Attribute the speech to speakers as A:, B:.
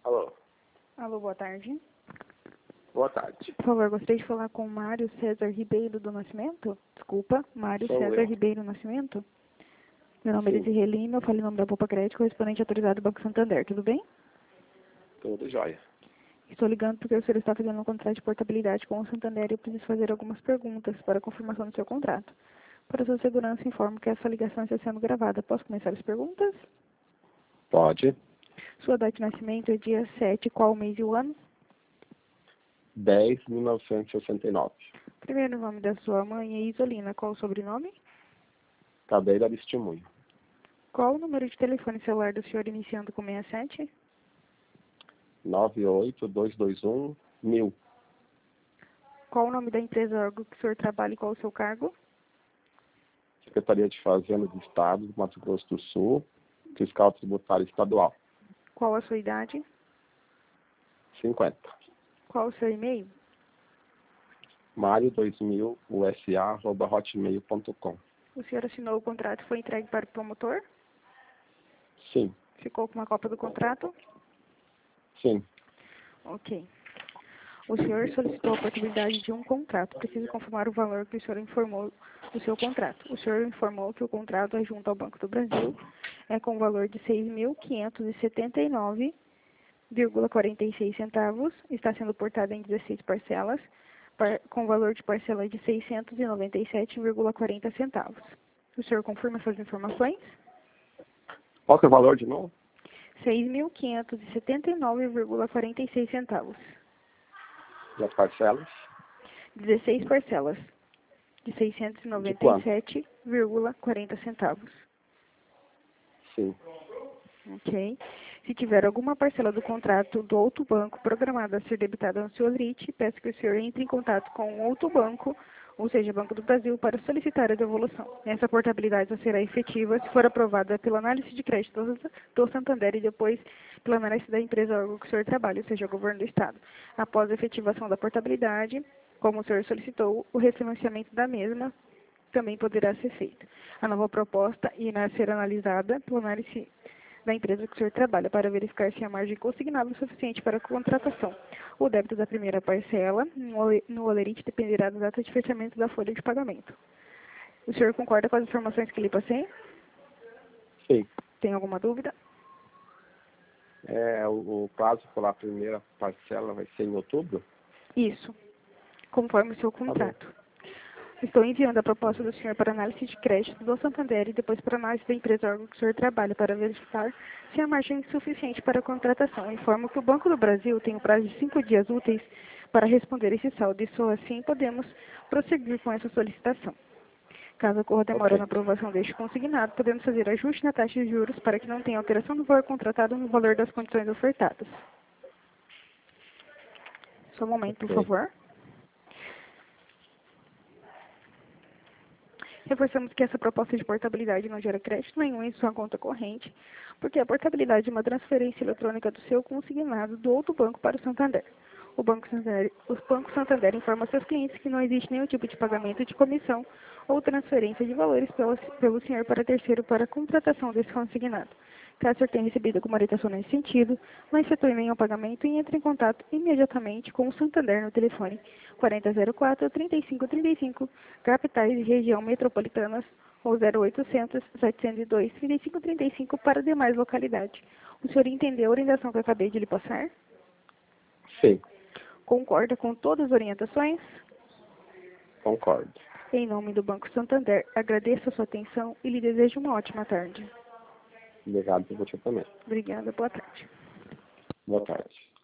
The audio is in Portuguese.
A: Alô,
B: Alô, boa tarde.
A: boa tarde.
B: Por favor, gostaria de falar com Mário César Ribeiro do Nascimento? Desculpa, Mário
A: Sou
B: César
A: eu.
B: Ribeiro do Nascimento? Meu nome é
A: Sim,
B: Desirê Lima, eu falo em nome da Poupa Crédito, correspondente autorizado do Banco Santander, tudo bem?
A: tudo jóia.
B: Estou ligando porque o senhor está fazendo um contrato de portabilidade com o Santander e eu preciso fazer algumas perguntas para a confirmação do seu contrato. Para sua segurança, informo que essa ligação está sendo gravada. Posso começar as perguntas?
A: Pode.
B: Sua data de nascimento é dia 7, qual mês e o ano?
A: 10.1969.
B: Primeiro nome da sua mãe é Isolina, qual o sobrenome?
A: Cadeira de testemunho.
B: Qual o número de telefone celular do senhor iniciando com 67?
A: 98221-1000.
B: Qual o nome da empresa órgão que o senhor trabalha e qual o seu cargo?
A: Secretaria de Fazenda do Estado do Mato Grosso do Sul. Fiscal Tributário Estadual.
B: Qual a sua idade?
A: 50.
B: Qual o seu e-mail?
A: mario2000usa@hotmail.com.
B: O senhor assinou o contrato e foi entregue para o promotor?
A: Sim,
B: Ficou com uma cópia do contrato?
A: sim.
B: Ok. O senhor solicitou a possibilidade de um contrato. Preciso confirmar o valor que o senhor informou do seu contrato. O senhor informou que o contrato é junto ao Banco do Brasil é com valor de R$ 6.579,46. Está sendo portado em 16 parcelas, com valor de parcela de R$ 697,40. O senhor confirma essas informações?
A: Qual que é o valor de novo?
B: R$ 6.579,46.
A: E as parcelas?
B: 16 parcelas de R$
A: De quanto?
B: 697,40.
A: Sim.
B: Ok? Se tiver alguma parcela do contrato do outro banco programada a ser debitada no seu limite, peço que o senhor entre em contato com outro banco, ou seja, Banco do Brasil, para solicitar a devolução. Essa portabilidade só será efetiva se for aprovada pela análise de crédito do Santander e depois pela análise da empresa órgão que o senhor trabalha, ou seja, o governo do Estado. Após a efetivação da portabilidade, como o senhor solicitou, o refinanciamento da mesma também poderá ser feito. A nova proposta irá ser analisada pela análise da empresa que o senhor trabalha para verificar se a margem consignada é suficiente para a contratação. O débito da primeira parcela no holerite dependerá da data de fechamento da folha de pagamento. O senhor concorda com as informações que lhe passei?
A: Sim.
B: Tem alguma dúvida?
A: O prazo pela primeira parcela vai ser em outubro?
B: Isso, conforme o seu
A: Tá bom.
B: contrato. Estou enviando a proposta do senhor para análise de crédito do Santander e depois para análise da empresa órgão que o senhor trabalha para verificar se a margem é suficiente para a contratação. Informo que o Banco do Brasil tem um prazo de 5 dias úteis para responder esse saldo e só assim podemos prosseguir com essa solicitação. Caso ocorra demora
A: Ok.
B: na aprovação deste consignado, podemos fazer ajuste na taxa de juros para que não tenha alteração do valor contratado no valor das condições ofertadas. Só um momento, por
A: Ok.
B: favor. Reforçamos que essa proposta de portabilidade não gera crédito nenhum em sua conta corrente, porque a portabilidade é uma transferência eletrônica do seu consignado do outro banco para o Santander. O Banco Santander informa seus clientes que não existe nenhum tipo de pagamento de comissão ou transferência de valores pelo senhor para terceiro para a contratação desse consignado. Caso o senhor tenha recebido alguma orientação nesse sentido, não efetue nenhum pagamento e entre em contato imediatamente com o Santander no telefone 4004-3535, capitais e região metropolitanas, ou 0800-702-3535 para demais localidades. O senhor entendeu a orientação que eu acabei de lhe passar?
A: Sim,
B: Concorda com todas as orientações?
A: concordo.
B: Em nome do Banco Santander, agradeço a sua atenção e lhe desejo uma ótima tarde.
A: Obrigado por você também.
B: Obrigada, boa tarde.
A: Boa tarde.